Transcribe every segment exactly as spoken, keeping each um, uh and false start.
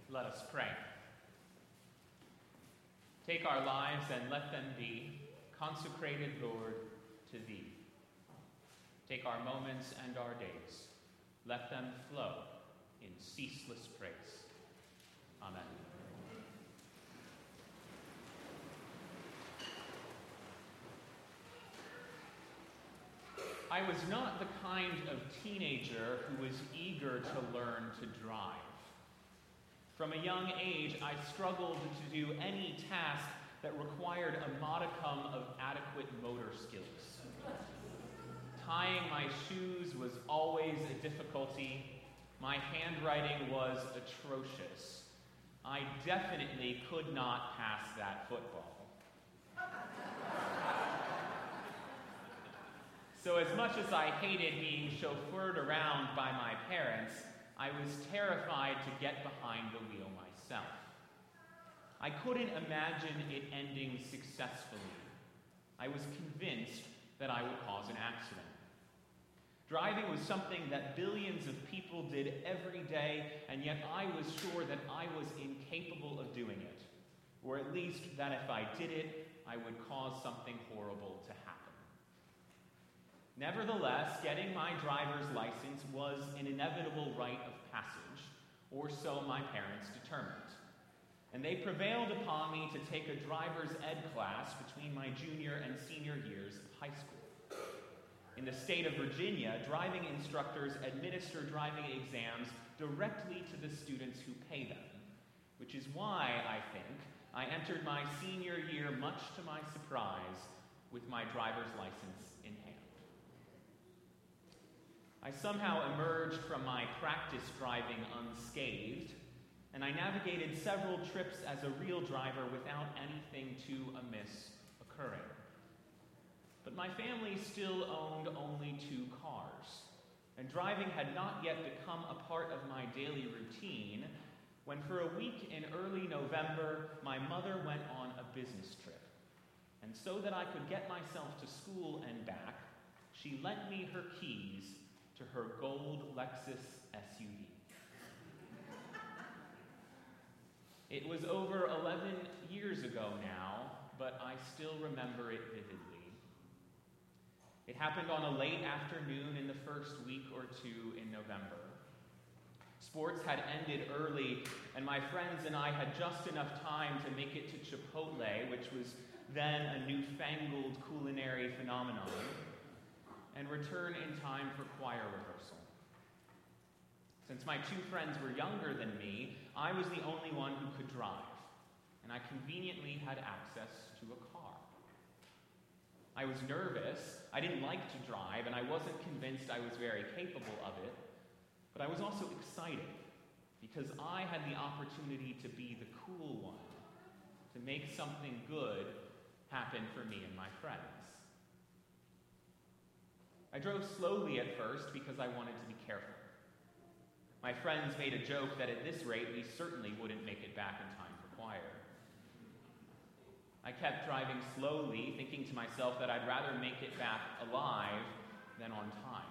Let us pray. Take our lives and let them be consecrated, Lord, to Thee. Take our moments and our days. Let them flow in ceaseless praise. Amen. I was not the kind of teenager who was eager to learn to drive. From a young age, I struggled to do any task that required a modicum of adequate motor skills. Tying my shoes was always a difficulty. My handwriting was atrocious. I definitely could not pass that football. So as much as I hated being chauffeured around by my parents, I was terrified to get behind the wheel myself. I couldn't imagine it ending successfully. I was convinced that I would cause an accident. Driving was something that billions of people did every day, and yet I was sure that I was incapable of doing it, or at least that if I did it, I would cause something horrible to happen. Nevertheless, getting my driver's license was an inevitable rite of passage, or so my parents determined. And they prevailed upon me to take a driver's ed class between my junior and senior years of high school. In the state of Virginia, driving instructors administer driving exams directly to the students who pay them, which is why, I think, I entered my senior year, much to my surprise, with my driver's license in hand. I somehow emerged from my practice driving unscathed, and I navigated several trips as a real driver without anything too amiss occurring. But my family still owned only two cars, and driving had not yet become a part of my daily routine when for a week in early November, my mother went on a business trip. And so that I could get myself to school and back, she lent me her keys to her gold Lexus S U V. It was over eleven years ago now, but I still remember it vividly. It happened on a late afternoon in the first week or two in November. Sports had ended early, and my friends and I had just enough time to make it to Chipotle, which was then a newfangled culinary phenomenon, and return in time for choir rehearsal. Since my two friends were younger than me, I was the only one who could drive, and I conveniently had access to a car. I was nervous, I didn't like to drive, and I wasn't convinced I was very capable of it, but I was also excited because I had the opportunity to be the cool one, to make something good happen for me and my friends. I drove slowly at first because I wanted to be careful. My friends made a joke that at this rate we certainly wouldn't make it back in time for choir. I kept driving slowly, thinking to myself that I'd rather make it back alive than on time.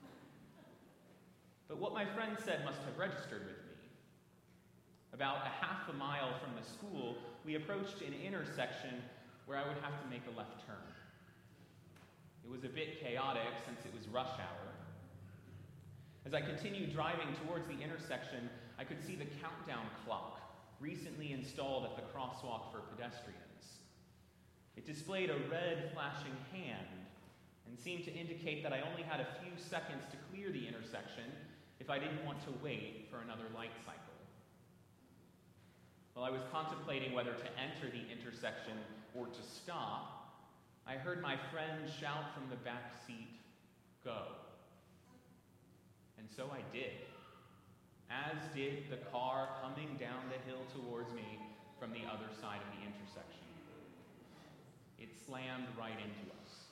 But what my friends said must have registered with me. About a half a mile from the school, we approached an intersection where I would have to make a left turn. It was a bit chaotic since it was rush hour. As I continued driving towards the intersection, I could see the countdown clock recently installed at the crosswalk for pedestrians. It displayed a red flashing hand and seemed to indicate that I only had a few seconds to clear the intersection if I didn't want to wait for another light cycle. While I was contemplating whether to enter the intersection or to stop, I heard my friend shout from the back seat, "Go." And so I did, as did the car coming down the hill towards me from the other side of the intersection. It slammed right into us.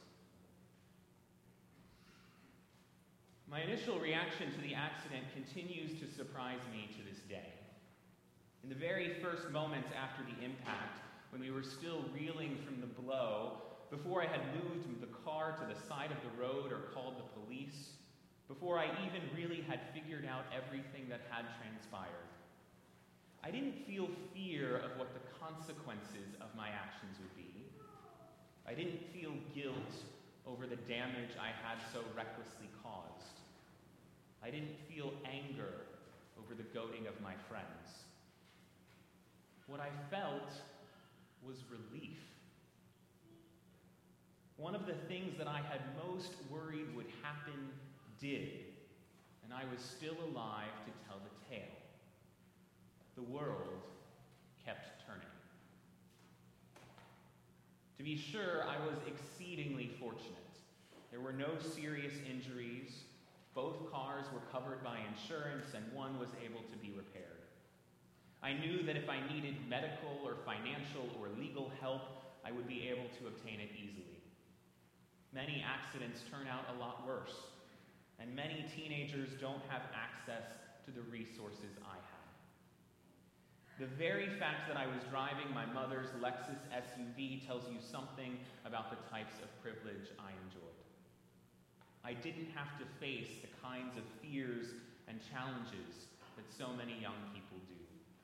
My initial reaction to the accident continues to surprise me to this day. In the very first moments after the impact, when we were still reeling from the blow, before I had moved the car to the side of the road or called the police, before I even really had figured out everything that had transpired, I didn't feel fear of what the consequences of my actions would be. I didn't feel guilt over the damage I had so recklessly caused. I didn't feel anger over the goading of my friends. What I felt was relief. One of the things that I had most worried would happen did, and I was still alive to tell the tale. The world kept turning. To be sure, I was exceedingly fortunate. There were no serious injuries. Both cars were covered by insurance, and one was able to be repaired. I knew that if I needed medical or financial or legal help, I would be able to obtain it easily. Many accidents turn out a lot worse, and many teenagers don't have access to the resources I had. The very fact that I was driving my mother's Lexus S U V tells you something about the types of privilege I enjoyed. I didn't have to face the kinds of fears and challenges that so many young people do.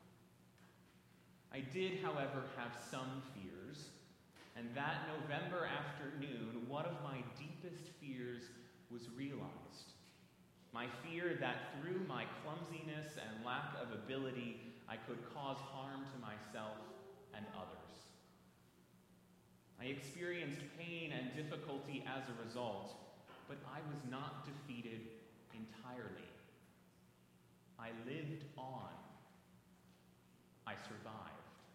I did, however, have some fears, and that November afternoon, one of my deepest fears was realized. My fear that through my clumsiness and lack of ability, I could cause harm to myself and others. I experienced pain and difficulty as a result, but I was not defeated entirely. I lived on. I survived.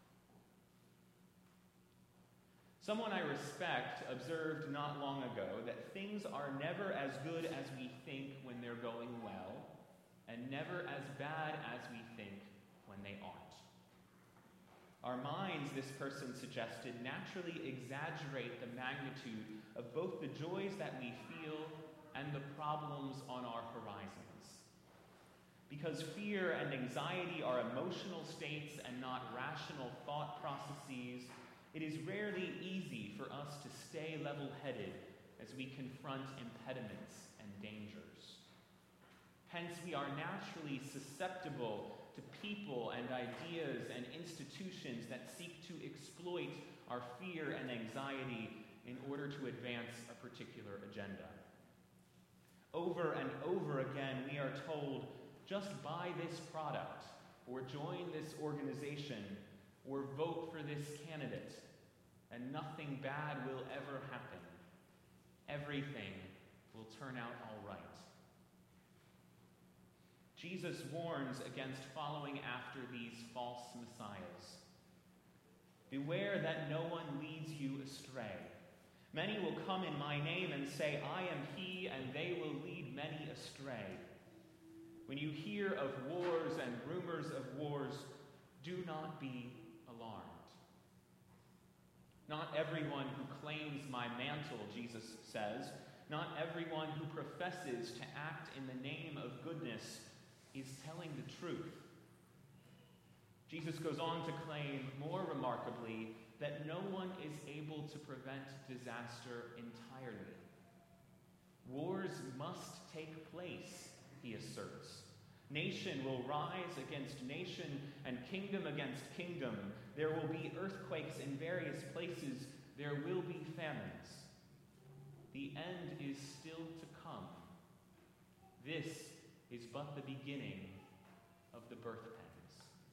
Someone I respect observed not long ago that things are never as good as we think when they're going well, and never as bad as we think when they aren't. Our minds, this person suggested, naturally exaggerate the magnitude of both the joys that we feel and the problems on our horizons. Because fear and anxiety are emotional states and not rational thought processes, it is rarely easy for us to stay level-headed as we confront impediments and dangers. Hence, we are naturally susceptible to people and ideas and institutions that seek to exploit our fear and anxiety in order to advance a particular agenda. Over and over again, we are told, just buy this product, or join this organization, or vote for this candidate, and nothing bad will ever happen. Everything will turn out all right. Jesus warns against following after these false messiahs. Beware that no one leads you astray. Many will come in my name and say, I am he, and they will lead many astray. When you hear of wars and rumors of wars, do not be alarmed. Not everyone who claims my mantle, Jesus says, not everyone who professes to act in the name of goodness is telling the truth. Jesus goes on to claim, more remarkably, that no one is able to prevent disaster entirely. Wars must take place, he asserts. Nation will rise against nation and kingdom against kingdom. There will be earthquakes in various places. There will be famines. The end is still to come. This is but the beginning of the birth pangs.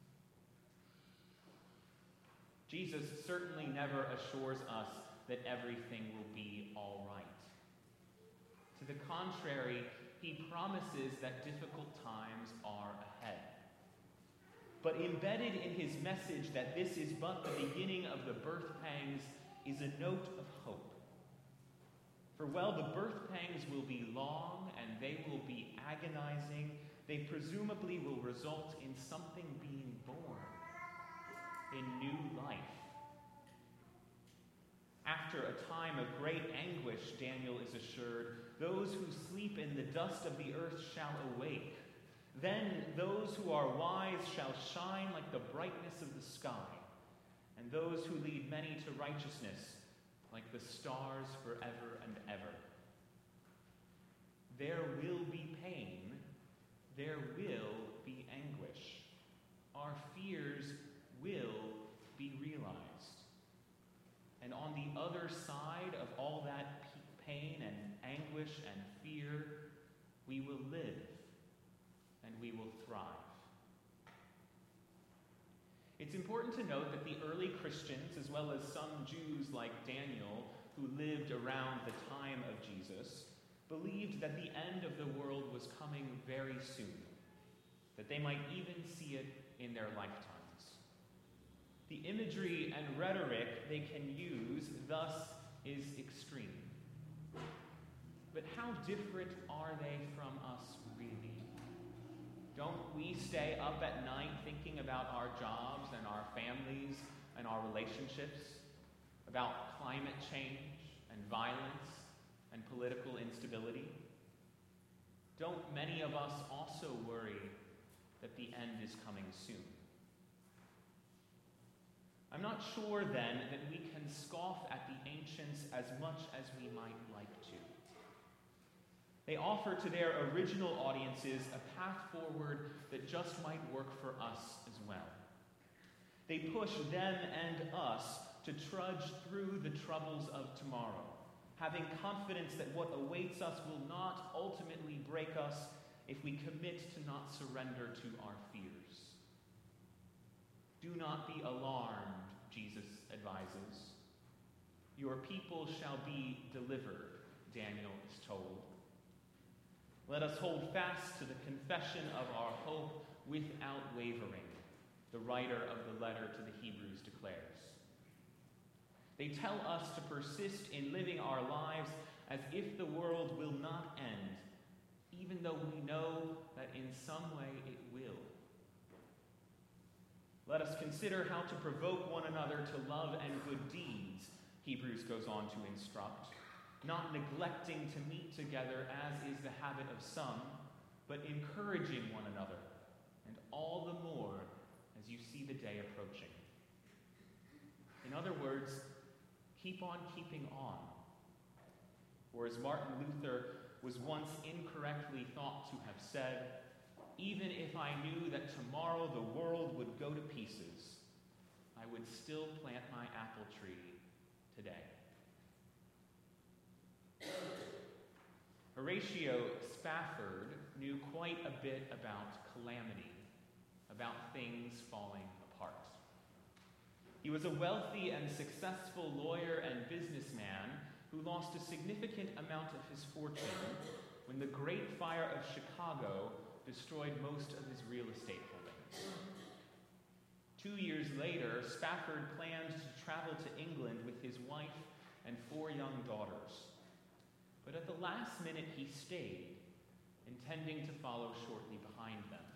Jesus certainly never assures us that everything will be all right. To the contrary, he promises that difficult times are ahead. But embedded in his message that this is but the beginning of the birth pangs is a note of hope. For while the birth pangs will be long and they will be agonizing, they presumably will result in something being born, in new life. After a time of great anguish, Daniel is assured, those who sleep in the dust of the earth shall awake. Then those who are wise shall shine like the brightness of the sky, and those who lead many to righteousness like the stars forever and ever. There will be pain, there will be anguish. Our fear other side of all that pain and anguish and fear, we will live and we will thrive. It's important to note that the early Christians, as well as some Jews like Daniel, who lived around the time of Jesus, believed that the end of the world was coming very soon, that they might even see it in their lifetimes. The imagery and rhetoric they can use thus is extreme. But how different are they from us, really? Don't we stay up at night thinking about our jobs and our families and our relationships, about climate change and violence and political instability? Don't many of us also worry that the end is coming soon? I'm not sure, then, that we can scoff at the ancients as much as we might like to. They offer to their original audiences a path forward that just might work for us as well. They push them and us to trudge through the troubles of tomorrow, having confidence that what awaits us will not ultimately break us if we commit to not surrender to our fears. Do not be alarmed, Jesus advises. Your people shall be delivered, Daniel is told. Let us hold fast to the confession of our hope without wavering, the writer of the letter to the Hebrews declares. They tell us to persist in living our lives as if the world will not end, even though we know that in some way it will. Let us consider how to provoke one another to love and good deeds, Hebrews goes on to instruct, not neglecting to meet together as is the habit of some, but encouraging one another, and all the more as you see the day approaching. In other words, keep on keeping on. Or as Martin Luther was once incorrectly thought to have said, even if I knew that tomorrow the world would go to pieces, I would still plant my apple tree today. Horatio Spafford knew quite a bit about calamity, about things falling apart. He was a wealthy and successful lawyer and businessman who lost a significant amount of his fortune when the Great Fire of Chicago destroyed most of his real estate holdings. Two years later, Spafford planned to travel to England with his wife and four young daughters. But at the last minute he stayed, intending to follow shortly behind them.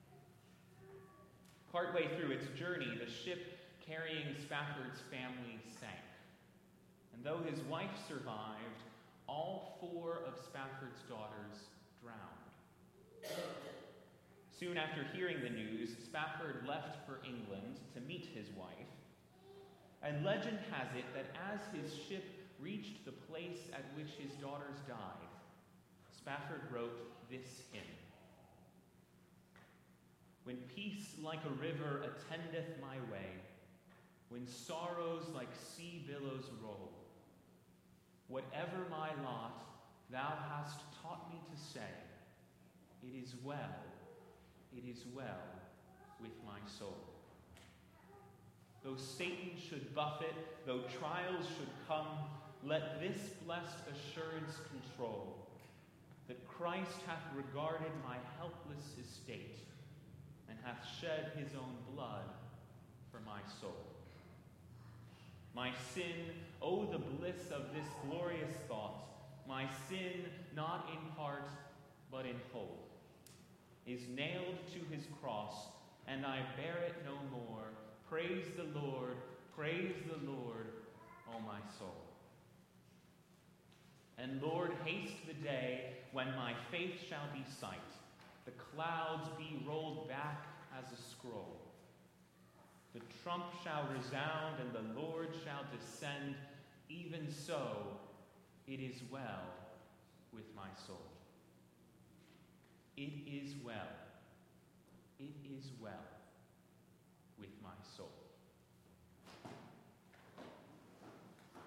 Partway through its journey, the ship carrying Spafford's family sank. And though his wife survived, all four of Spafford's daughters drowned. Soon after hearing the news, Spafford left for England to meet his wife. And legend has it that as his ship reached the place at which his daughters died, Spafford wrote this hymn. When peace like a river attendeth my way, when sorrows like sea billows roll, whatever my lot, thou hast taught me to say, it is well, it is well with my soul. Though Satan should buffet, though trials should come, let this blessed assurance control, that Christ hath regarded my helpless estate, and hath shed his own blood for my soul. My sin, oh the bliss of this glorious thought, my sin, not in part, but in whole, is nailed to his cross, and I bear it no more. Praise the Lord, praise the Lord, O my soul. And Lord, haste the day when my faith shall be sight, the clouds be rolled back as a scroll. The trump shall resound and the Lord shall descend. Even so, it is well with my soul. It is well. It is well.